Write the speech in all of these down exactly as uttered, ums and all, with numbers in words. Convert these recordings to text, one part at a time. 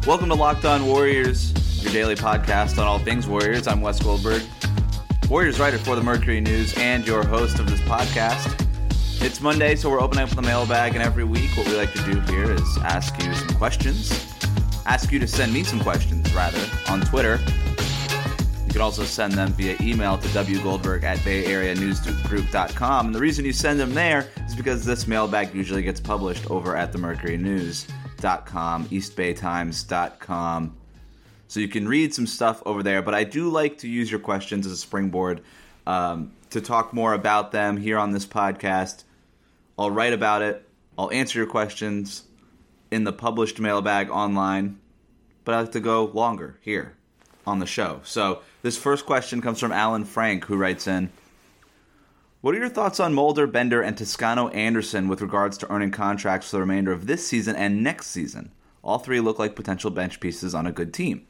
Welcome to Locked On Warriors, your daily podcast on all things Warriors. I'm Wes Goldberg, Warriors writer for the Mercury News and your host of this podcast. It's Monday, so we're opening up the mailbag, and every week what we like to do here is ask you some questions. Ask you to send me some questions, rather, on Twitter. You can also send them via email to w goldberg at bay area news group dot com. And the reason you send them there is because this mailbag usually gets published over at the mercury news dot com, east bay times dot com. So you can read some stuff over there, but I do like to use your questions as a springboard um, to talk more about them here on this podcast. I'll write about it. I'll answer your questions in the published mailbag online, but I like to go longer here on the show. So this first question comes from Alan Frank, who writes in, what are your thoughts on Mulder, Bender, and Toscano Anderson with regards to earning contracts for the remainder of this season and next season? All three look like potential bench pieces on a good team.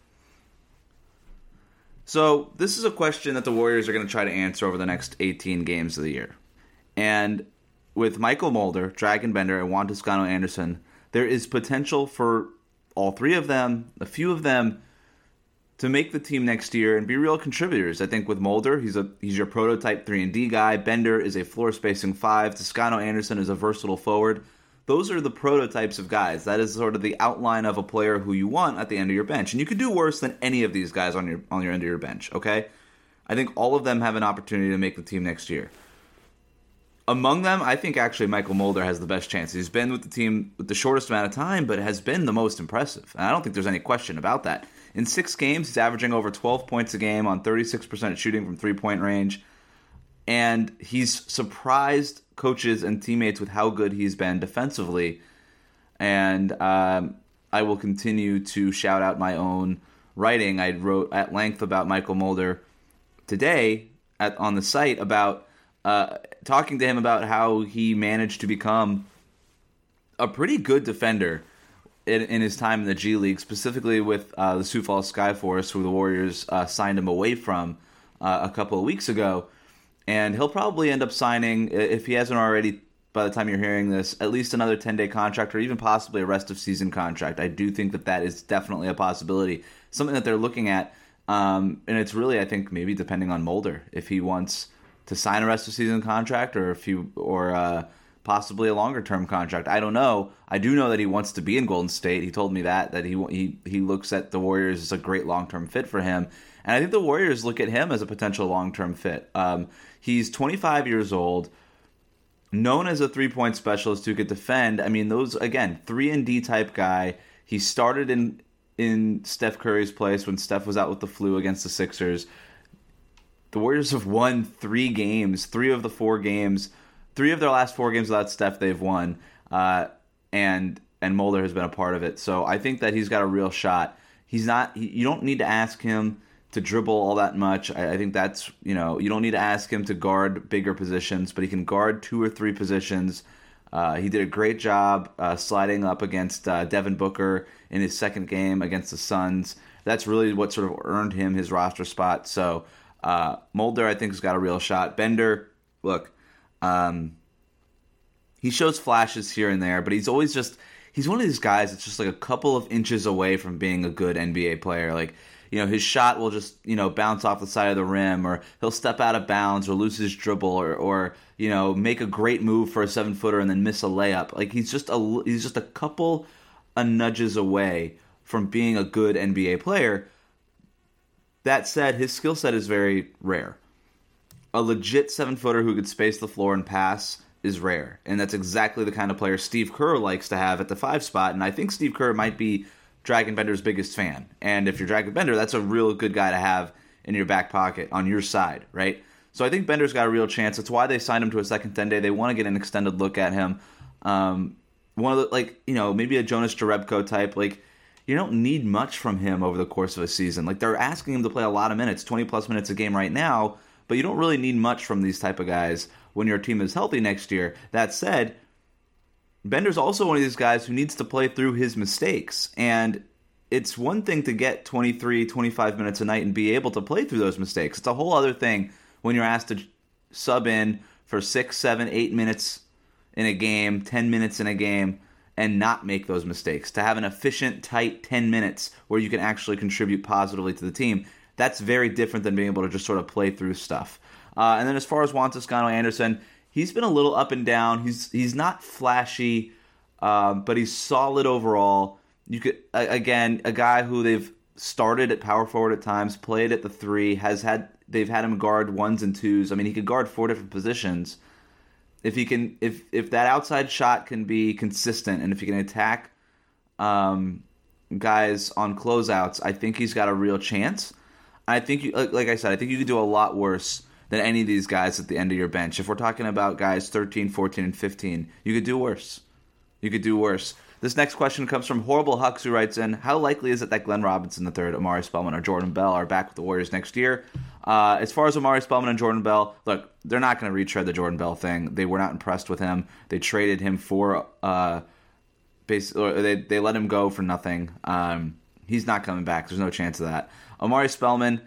So this is a question that the Warriors are going to try to answer over the next eighteen games of the year. And with Michael Mulder, Dragan Bender, and Juan Toscano Anderson, there is potential for all three of them, a few of them, to make the team next year and be real contributors. I think with Mulder, he's a he's your prototype three and D guy. Bender is a floor spacing five. Toscano Anderson is a versatile forward. Those are the prototypes of guys. That is sort of the outline of a player who you want at the end of your bench. And you could do worse than any of these guys on your on your end of your bench, okay? I think all of them have an opportunity to make the team next year. Among them, I think actually Michael Mulder has the best chance. He's been with the team with the shortest amount of time, but has been the most impressive. And I don't think there's any question about that. In six games, he's averaging over twelve points a game on thirty-six percent shooting from three-point range. And he's surprised coaches and teammates with how good he's been defensively. And um, I will continue to shout out my own writing. I wrote at length about Michael Mulder today at, on the site about uh, talking to him about how he managed to become a pretty good defender In, in his time in the G League, specifically with uh, the Sioux Falls Skyforce, who the Warriors uh, signed him away from uh, a couple of weeks ago. And he'll probably end up signing, if he hasn't already, by the time you're hearing this, at least another ten-day contract or even possibly a rest-of-season contract. I do think that that is definitely a possibility, something that they're looking at. Um, and it's really, I think, maybe depending on Mulder, if he wants to sign a rest-of-season contract or if he, or uh, possibly a longer-term contract. I don't know. I do know that he wants to be in Golden State. He told me that, that he he he looks at the Warriors as a great long-term fit for him. And I think the Warriors look at him as a potential long-term fit. Um, he's twenty-five years old, known as a three-point specialist who could defend. I mean, those, again, three and D type guy. He started in, in Steph Curry's place when Steph was out with the flu against the Sixers. The Warriors have won three games, three of the four games. Three of their last four games without Steph, they've won, uh, and and Mulder has been a part of it. So I think that he's got a real shot. He's not. He, you don't need to ask him to dribble all that much. I, I think that's, you know, you don't need to ask him to guard bigger positions, but he can guard two or three positions. Uh, he did a great job uh, sliding up against uh, Devin Booker in his second game against the Suns. That's really what sort of earned him his roster spot. So uh, Mulder, I think, has got a real shot. Bender, look. Um, he shows flashes here and there, but he's always just, he's one of these guys that's just like a couple of inches away from being a good N B A player. Like, you know, his shot will just, you know, bounce off the side of the rim, or he'll step out of bounds or lose his dribble, or, or you know, make a great move for a seven footer and then miss a layup. Like, he's just a, he's just a couple of nudges away from being a good N B A player. That said, his skill set is very rare. A legit seven-footer who could space the floor and pass is rare. And that's exactly the kind of player Steve Kerr likes to have at the five spot. And I think Steve Kerr might be Dragan Bender's biggest fan. And if you're Dragan Bender, that's a real good guy to have in your back pocket on your side, right? So I think Bender's got a real chance. That's why they signed him to a second ten-day. They want to get an extended look at him. Um, one of the, like, you know, maybe a Jonas Jerebko type. Like, you don't need much from him over the course of a season. Like, they're asking him to play a lot of minutes, twenty-plus minutes a game right now, but you don't really need much from these type of guys when your team is healthy next year. That said, Bender's also one of these guys who needs to play through his mistakes. And it's one thing to get twenty-three, twenty-five minutes a night and be able to play through those mistakes. It's a whole other thing when you're asked to sub in for six, seven, eight minutes in a game, ten minutes in a game, and not make those mistakes, to have an efficient, tight ten minutes where you can actually contribute positively to the team. That's very different than being able to just sort of play through stuff. Uh, and then as far as Juan Toscano Anderson, he's been a little up and down. He's he's not flashy, um, but he's solid overall. You could again, a guy who they've started at power forward at times, played at the three, has had they've had him guard ones and twos. I mean, he could guard four different positions. If he can, if if that outside shot can be consistent, and if he can attack um, guys on closeouts, I think he's got a real chance. I think, you, like I said, I think you could do a lot worse than any of these guys at the end of your bench. If we're talking about guys thirteen, fourteen, and fifteen, you could do worse. You could do worse. This next question comes from Horrible Hux, who writes in, how likely is it that Glenn Robinson the third, Omari Spellman, or Jordan Bell are back with the Warriors next year? Uh, as far as Omari Spellman and Jordan Bell, look, they're not going to retread the Jordan Bell thing. They were not impressed with him. They traded him for, uh, base, or they, they let him go for nothing. Um, he's not coming back. There's no chance of that. Omari Spellman,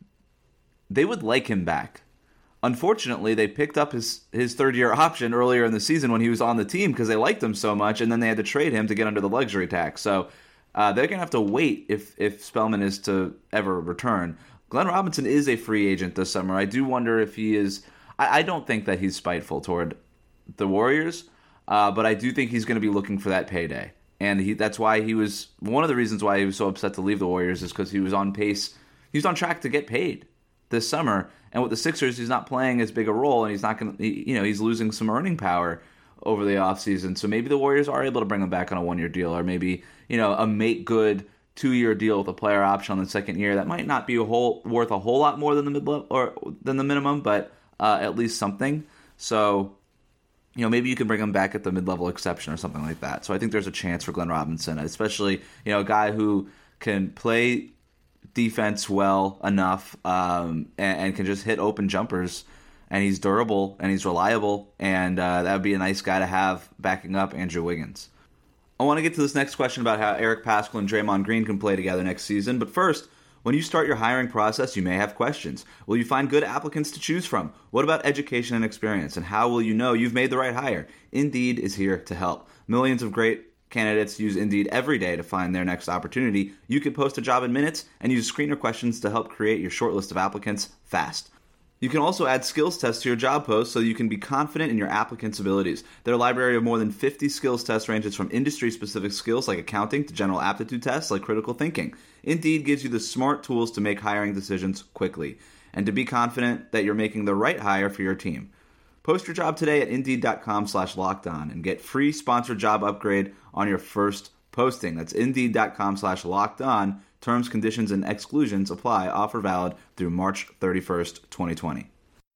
they would like him back. Unfortunately, they picked up his, his third-year option earlier in the season when he was on the team because they liked him so much, and then they had to trade him to get under the luxury tax. So uh, they're going to have to wait if, if Spellman is to ever return. Glenn Robinson is a free agent this summer. I do wonder if he is... I, I don't think that he's spiteful toward the Warriors, uh, but I do think he's going to be looking for that payday. And he, that's why he was... One of the reasons why he was so upset to leave the Warriors is because he was on pace... He was on track to get paid this summer. And with the Sixers, he's not playing as big a role, and he's not going to, you know, he's losing some earning power over the offseason. So maybe the Warriors are able to bring him back on a one-year deal, or maybe, you know, a make good two-year deal with a player option on the second year. That might not be a whole worth a whole lot more than the mid or than the minimum, but uh, at least something. So, you know, maybe you can bring him back at the mid-level exception or something like that. So I think there's a chance for Glenn Robinson, especially, you know, a guy who can play defense well enough um, and, and can just hit open jumpers, and he's durable and he's reliable, and uh, that would be a nice guy to have backing up Andrew Wiggins. I want to get to this next question about how Eric Paschall and Draymond Green can play together next season, but first, when you start your hiring process, you may have questions. Will you find good applicants to choose from? What about education and experience, and how will you know you've made the right hire? Indeed is here to help. Millions of great candidates use Indeed every day to find their next opportunity. You can post a job in minutes and use screener questions to help create your short list of applicants fast. You can also add skills tests to your job post so you can be confident in your applicant's abilities. Their library of more than fifty skills tests ranges from industry-specific skills like accounting to general aptitude tests like critical thinking. Indeed gives you the smart tools to make hiring decisions quickly and to be confident that you're making the right hire for your team. Post your job today at Indeed.com slash locked on and get free sponsored job upgrade on your first posting. That's Indeed.com slash locked on. Terms, conditions, and exclusions apply. Offer valid through March thirty-first, twenty twenty.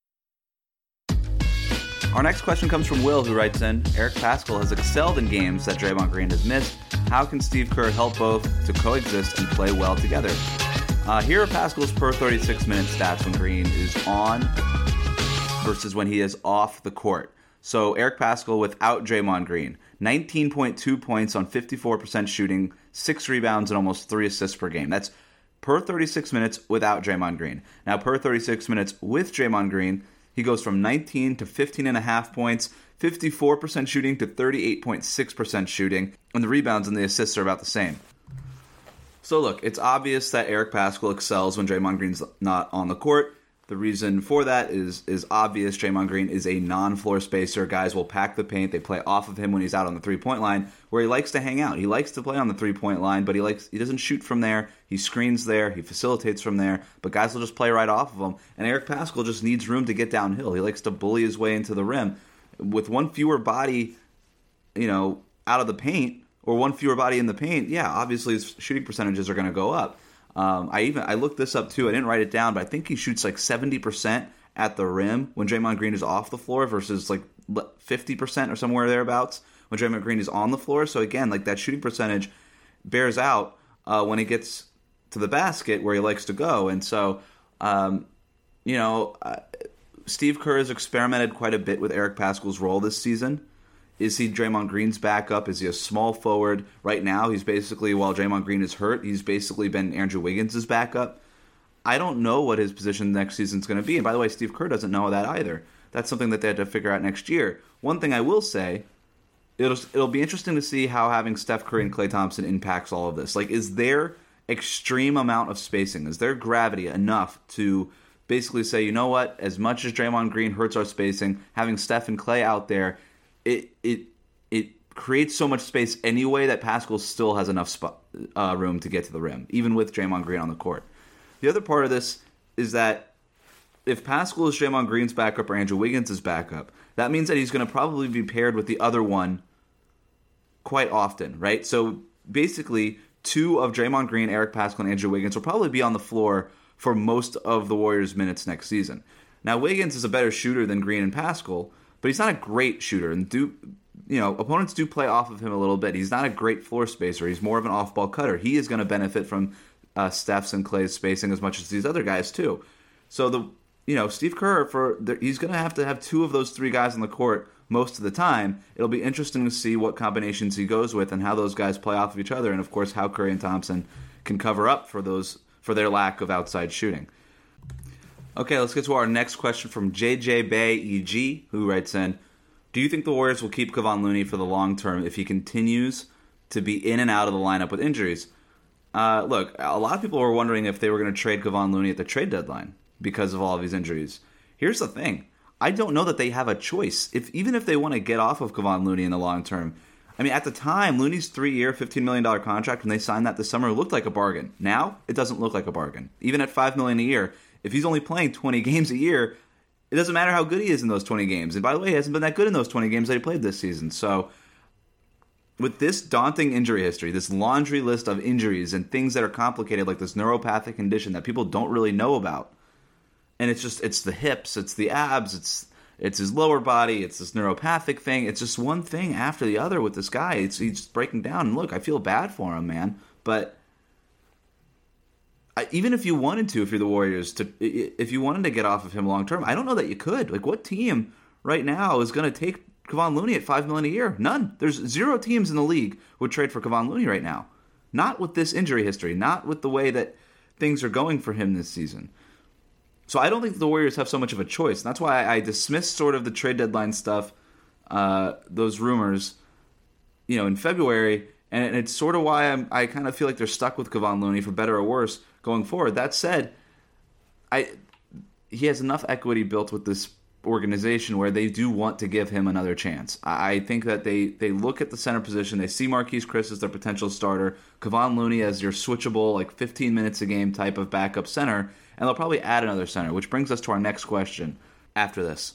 Our next question comes from Will, who writes in, Eric Paschall has excelled in games that Draymond Green has missed. How can Steve Kerr help both to coexist and play well together? Uh, here are Paschall's per thirty-six minute stats when Green is on versus when he is off the court. So Eric Paschall without Draymond Green, nineteen point two points on fifty-four percent shooting, six rebounds, and almost three assists per game. That's per thirty-six minutes without Draymond Green. Now, per thirty-six minutes with Draymond Green, he goes from nineteen to fifteen point five points, fifty-four percent shooting to thirty-eight point six percent shooting, and the rebounds and the assists are about the same. So look, it's obvious that Eric Paschall excels when Draymond Green's not on the court. The reason for that is is obvious. Draymond Green is a non-floor spacer. Guys will pack the paint. They play off of him when he's out on the three-point line, where he likes to hang out. He likes to play on the three-point line, but he likes he doesn't shoot from there. He screens there. He facilitates from there. But guys will just play right off of him. And Eric Paschall just needs room to get downhill. He likes to bully his way into the rim. With one fewer body, you know, out of the paint, or one fewer body in the paint, yeah, obviously his shooting percentages are going to go up. Um, I even I looked this up too. I didn't write it down, but I think he shoots like seventy percent at the rim when Draymond Green is off the floor versus like fifty percent or somewhere thereabouts when Draymond Green is on the floor. So again, like that shooting percentage bears out uh, when he gets to the basket where he likes to go. And so, um, you know, uh, Steve Kerr has experimented quite a bit with Eric Paschall's role this season. Is he Draymond Green's backup? Is he a small forward? Right now, he's basically, while Draymond Green is hurt, he's basically been Andrew Wiggins' backup. I don't know what his position next season is going to be. And by the way, Steve Kerr doesn't know that either. That's something that they had to figure out next year. One thing I will say it'll it'll be interesting to see how having Steph Curry and Klay Thompson impacts all of this. Like, is there extreme amount of spacing? Is there gravity enough to basically say, you know what, as much as Draymond Green hurts our spacing, having Steph and Klay out there, it it it creates so much space anyway that Pascal still has enough spot, uh, room to get to the rim, even with Draymond Green on the court. The other part of this is that if Pascal is Draymond Green's backup or Andrew Wiggins' backup, that means that he's going to probably be paired with the other one quite often, right? So basically, two of Draymond Green, Eric Pascal, and Andrew Wiggins will probably be on the floor for most of the Warriors' minutes next season. Now, Wiggins is a better shooter than Green and Pascal, but he's not a great shooter. And do you know opponents do play off of him a little bit. He's not a great floor spacer. He's more of an off-ball cutter. He is going to benefit from uh, Steph's and Klay's spacing as much as these other guys too. So the you know Steve Kerr for the, he's going to have to have two of those three guys on the court most of the time. It'll be interesting to see what combinations he goes with and how those guys play off of each other, and of course how Curry and Thompson can cover up for those for their lack of outside shooting. Okay, let's get to our next question from J J Bay E G, who writes in, do you think the Warriors will keep Kevon Looney for the long term if he continues to be in and out of the lineup with injuries? Uh, look, a lot of people were wondering if they were going to trade Kevon Looney at the trade deadline because of all of these injuries. Here's the thing. I don't know that they have a choice. If even if they want to get off of Kevon Looney in the long term, I mean, at the time, Looney's three-year, fifteen million dollars contract, when they signed that this summer, looked like a bargain. Now, it doesn't look like a bargain. Even at five million dollars a year, if he's only playing twenty games a year, it doesn't matter how good he is in those twenty games. And by the way, he hasn't been that good in those twenty games that he played this season. So, with this daunting injury history, this laundry list of injuries and things that are complicated, like this neuropathic condition that people don't really know about, and it's just, it's the hips, it's the abs, it's it's his lower body, it's this neuropathic thing. It's just one thing after the other with this guy. It's he's just breaking down. And look, I feel bad for him, man. But I, even if you wanted to, if you're the Warriors, to if you wanted to get off of him long term, I don't know that you could. Like, what team right now is going to take Kevon Looney at five million dollars a year? None. There's zero teams in the league would trade for Kevon Looney right now. Not with this injury history. Not with the way that things are going for him this season. So I don't think the Warriors have so much of a choice. And that's why I dismissed sort of the trade deadline stuff, uh, those rumors, you know, in February. And it's sort of why I'm, I kind of feel like they're stuck with Kevon Looney, for better or worse, going forward. That said, I he has enough equity built with this organization where they do want to give him another chance. I think that they, they look at the center position. They see Marquise Chris as their potential starter, Kevon Looney as your switchable, like fifteen minutes a game type of backup center, and they'll probably add another center, which brings us to our next question after this.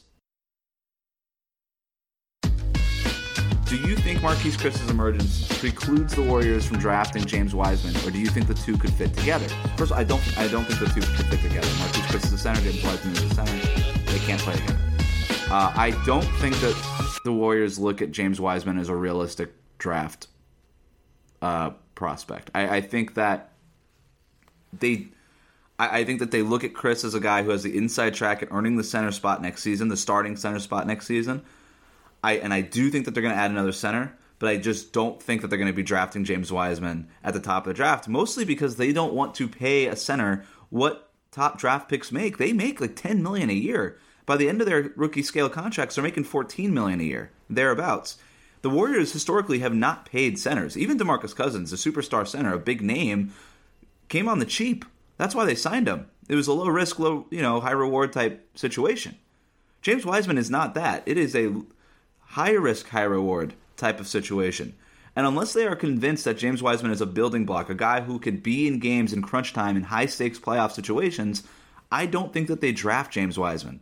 Do you think Marquise Chris's emergence precludes the Warriors from drafting James Wiseman, or do you think the two could fit together? First, I don't I don't think the two could fit together. Marquise Chris is a center, James Wiseman is a center. They can't play together. Uh, I don't think that the Warriors look at James Wiseman as a realistic draft uh, prospect. I, I think that they... I think that they look at Chris as a guy who has the inside track at earning the center spot next season, the starting center spot next season. I and I do think that they're going to add another center, but I just don't think that they're going to be drafting James Wiseman at the top of the draft, mostly because they don't want to pay a center what top draft picks make. They make like ten million dollars a year. By the end of their rookie scale contracts, they're making fourteen million dollars a year, thereabouts. The Warriors historically have not paid centers. Even DeMarcus Cousins, a superstar center, a big name, came on the cheap. That's why they signed him. It was a low risk, low, you know, high reward type situation. James Wiseman is not that. It is a high risk, high reward type of situation. And unless they are convinced that James Wiseman is a building block, a guy who could be in games in crunch time in high stakes playoff situations, I don't think that they draft James Wiseman.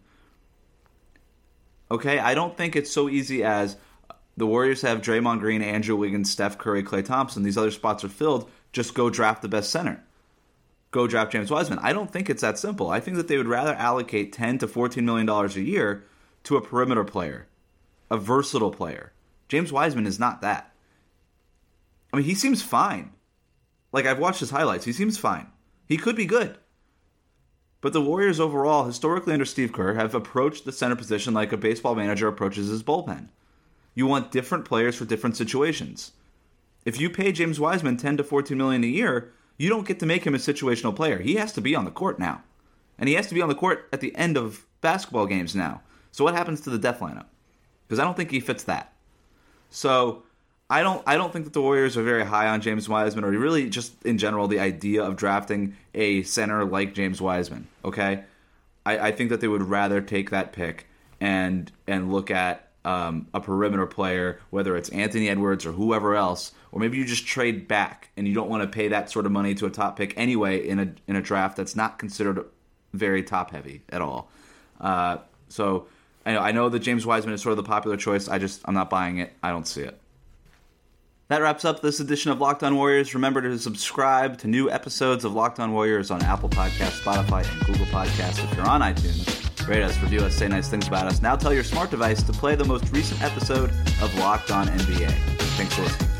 Okay, I don't think it's so easy as the Warriors have Draymond Green, Andrew Wiggins, Steph Curry, Klay Thompson. These other spots are filled. Just go draft the best center. Go draft James Wiseman. I don't think it's that simple. I think that they would rather allocate ten to fourteen million dollars a year to a perimeter player, a versatile player. James Wiseman is not that. I mean, he seems fine. Like, I've watched his highlights. He seems fine. He could be good. But the Warriors overall, historically under Steve Kerr, have approached the center position like a baseball manager approaches his bullpen. You want different players for different situations. If you pay James Wiseman ten to fourteen million dollars a year, you don't get to make him a situational player. He has to be on the court now. And he has to be on the court at the end of basketball games now. So what happens to the depth lineup? Because I don't think he fits that. So I don't I don't think that the Warriors are very high on James Wiseman, or really just in general the idea of drafting a center like James Wiseman. Okay, I, I think that they would rather take that pick and and look at um, a perimeter player, whether it's Anthony Edwards or whoever else, or maybe you just trade back and you don't want to pay that sort of money to a top pick anyway in a in a draft that's not considered very top heavy at all. Uh, so I know I know that James Wiseman is sort of the popular choice. I just I'm not buying it. I don't see it. That wraps up this edition of Locked On Warriors. Remember to subscribe to new episodes of Locked On Warriors on Apple Podcasts, Spotify, and Google Podcasts. If you're on iTunes, rate us, review us, say nice things about us. Now tell your smart device to play the most recent episode of Locked On N B A. Thanks for listening.